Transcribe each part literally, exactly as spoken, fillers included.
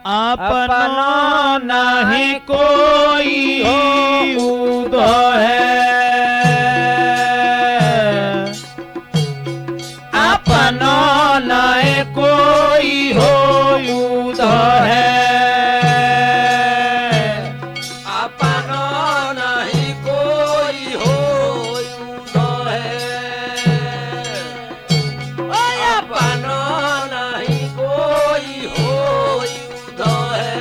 अपनो नहीं कोई उदो है, अपनो नहीं कोई हो उदो है, अपनो नहीं कोई हो उदो है, अपनो नहीं कोई हो उदो है।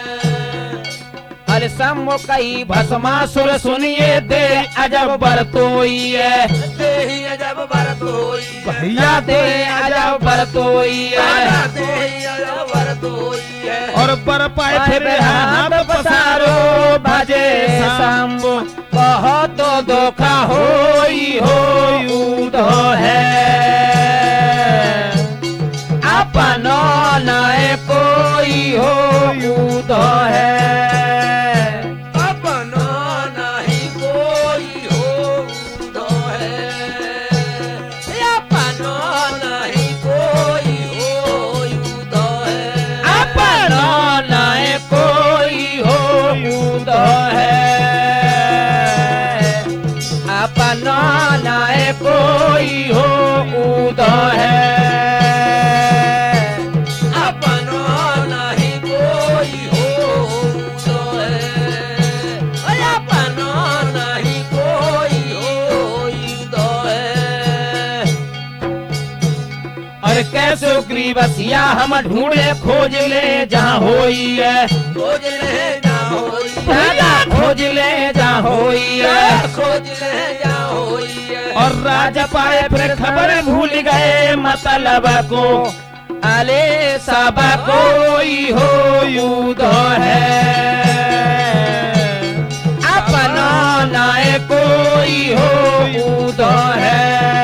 अरे सम्मो कई भस्मासुर सुनिए दे अजब बरतोई है, दे ही अजब बरतोई है, भैया दे अजब बरतोई है, दे ही अजब बरतोई है। और पर पाए फिर हाथ पसारो भजे शंभु, बहुत धोखा होई होई उदो है, अपनो नए कोई हो उदो है, अपनो नहीं कोई हो उदो है, अपनो नहीं कोई हो उदो है, अपनो नए कोई हो उदो है, अपनो नए कोई हो उदो है, अपनो नहीं कोई हो उदो है, अपनो नहीं कोई हो उदो है। और कैसे ग्रीवसिया हम ढूंढे खोज ले जहाँ होई है, खोज ले जा होई है, दादा खोज ले जहाँ होई है, खोज ले जा होई है, और राजा पाए फिर खबर भूल गए मतलब को, अले सब कोई हो उदो है, अपना नाय कोई हो उदो है,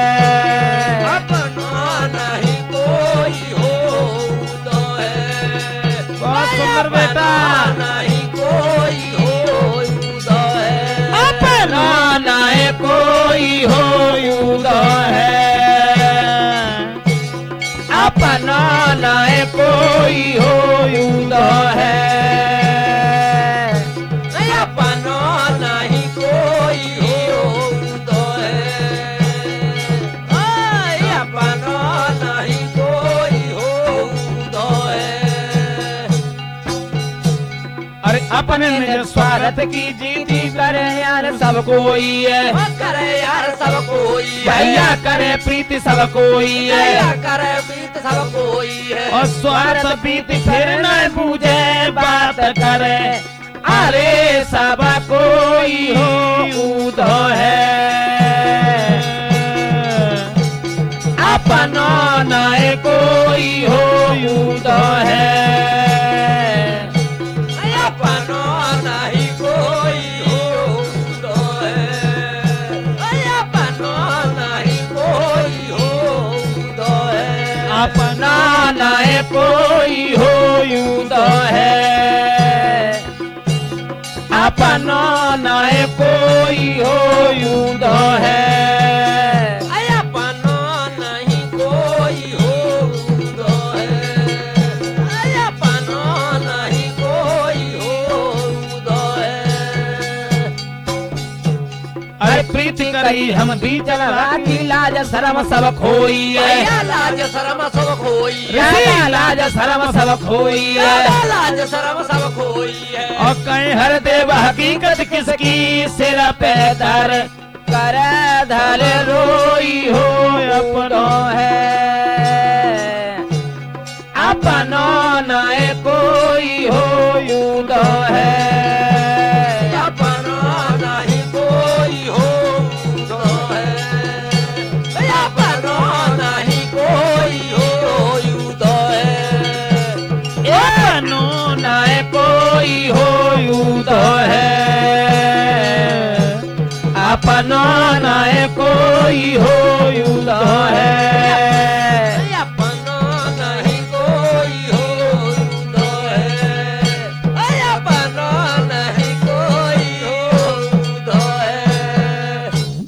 अपनो नहीं कोई हो उदो है, बहुत सुंदर बेटा, नहीं कोई हो उदो है, अपना नाय कोई हो उदो है, अपना नाय कोई हो उदो है, अपनो नहीं कोई हो उदो है, अपनो नहीं कोई हो उदो है। अरे अपने निज स्वार्थ की जीती करे यार सब कोई है, करे यार सब कोई है, भैया करे प्रीति सब कोई है, करे प्रीत सब कोई है, और स्वार्थ प्रीति फिर न बूझे बात करे, अरे सब कोई हो उदो है, अपनो नए कोई हो उदो है, अपनो नहीं कोई हो उदो है, अपनो नहीं कोई हो उदो है, अपना नए कोई हो उदो है, अपना नए कोई हो उदो है, अपनो नहीं कोई हो उदो है, अपनो नहीं कोई हो उदो है। अरे प्रीति करी हम बीचल राखी लाज शरम सब खोई है, भैया लाज शरम सब खोई है, राजा लाज शरम सब खोई है, लाज शरम सब खोई है, और कहीं हर देव हकीकत किसकी सिर पे दर कर धर रोई हो अपनो है, अपनो